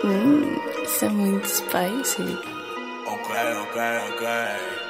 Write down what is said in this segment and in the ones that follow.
Isso é muito spicy. Okay.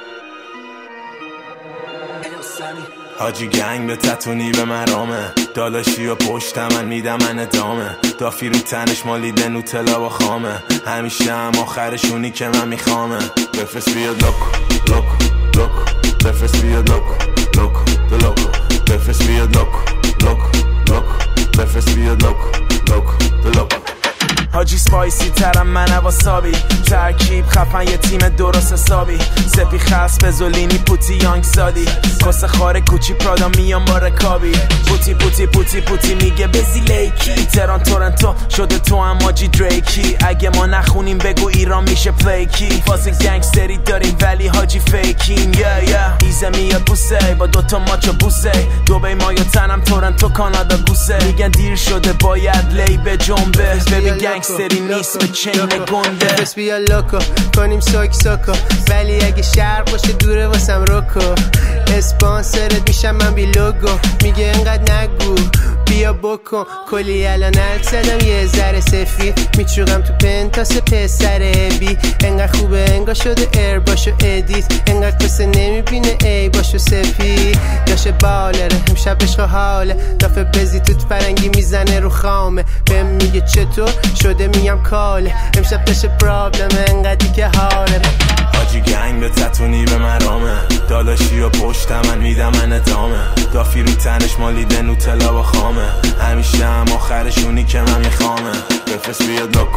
حاجی گنگ به تتونی به مرامه داداشی و پشت من میدم من ادامه دافی رو تنش مالیده نوتلا و خامه همیشه هم آخرشونی که من میخوامه بفرست بیاد لوکو بفرست بیاد لوکو بفرست بیاد لوکو بفرست بیاد لوکو حاجی سپایسی ترم من واسابی ترکیب خفن یه تیم درست حسابی سپی خس بزولینی پوتی یانگ سادی کس خاره کوچی پرادا میان با رکابی پوتی میگه بزی لیکی تهران تورنتو شده تو هم ماجی دریکی اگه ما نخونیم بگو ایران میشه پلیکی فاز گنگستری داریم ولی حاجی فیکیم ایزه میاد بوسه با دوتا ماچو بوسه دوبی ما یا تنم تورنتو کانادا گوسه میگن دیر شده باید لی به جنبه ببین گنگستری نیست به چین گنده بس بیا لوکو کنیم سوکو ولی اگه شرق باشه دوره واسم روکو اسپانسرت میشم من بی لوگو میگه انقدر نگو بیا بکن کلی الان الک زدم یه ذره سفید میچوغم تو پنتاس پسر بی انقدر خوبه انگار شده ایر باشو ادیت انقدر کسه نمیبینه ای باشو سپید داشه بالره امشب عشق حاله دافه بزی توت فرنگی میزنه رو خامه بهم میگه چطور شده میگم کاله امشب داشه پرابلم انقدری که حاله حاجی گنگ به تتونی به مرامه داداشی و پشت من میدم من ادامه دافی رو تنش مالیده نوتلا و خامه همیشه هم آخرشونی که من میخوامه بفرست بیاد لوکو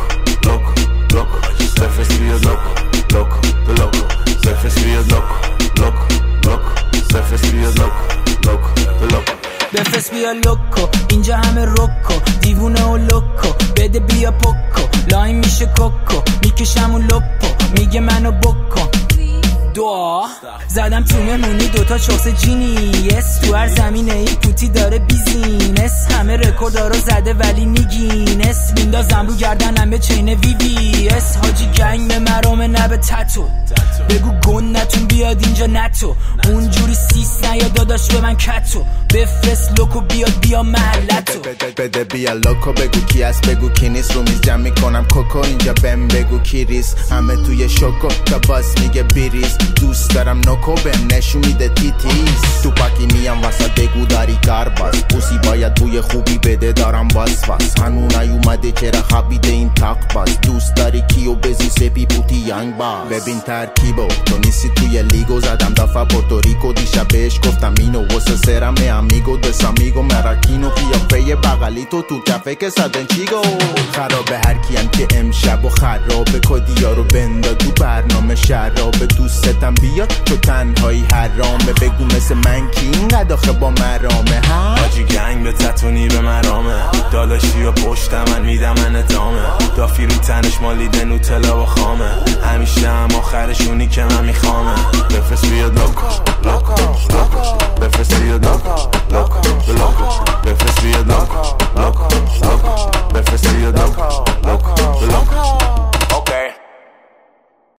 بفرست بیاد لوکو بفرست بیاد لوکو بفرست بیاد لوکو بفرست بیا لوکو اینجا همه روکو دیوونه و لوکو بده بیا پوکو لاین میشه کوکو میکشم و لپو میگه منو بکن دعا زدم تو مهمونی دوتا چوس جینیس تو هر زمینه ای پوتی داره بیزینس همه رکوردارو زده ولی نیگینس میندازم رو گردنم به چین VVS حاجی گنگ به مرامه نه به تتو بگو گندتون بیاد اینجا نتو اونجوری سیس نیا داداش به من کتو بفرست لوکو بیاد بیا محلتو بده بیا لوکو بگو کی است بگو کی نیست رو میز جمع میکنم کوکو اینجا بهم بگو کی ریس همه توی شوکو تا باس میگه بیریز دوست دارم نوکو بهم نشون میده تیتیز تو پاکی میام واسه بگو داری کار باز پوسی باید بوی خوبی بده دارم باز هنو نیومده چرا خبیده این تاق باز دوست داری کیو بزی سپی پوتی یانگ باز ببین ترکیبو تو نیستی توی لیگو زدم دفعه پورتوریکو دیشب بهش گفتم اینو واسه سرمه امیگو دسامیگو مراکینو قیافه بغلی تو کفه که صدن چیگو خرابه هر کیم که امشب و خرابه کدیا رو بندا تو برنامه شرابه دوستتم بیاد تو تنهایی حرامه بگو مثل من کی اینقدر آخه با مرامه حاجی گنگ به تتونی به مرامه داداشی و پشت من میدم من ادامه دافی رو تنش مالیده نوتلا و خامه همیشه هم آخرشونی که من میخوامه بفرست بیاد لوکو بفرست بیاد لوکو بفرست بیاد لوکو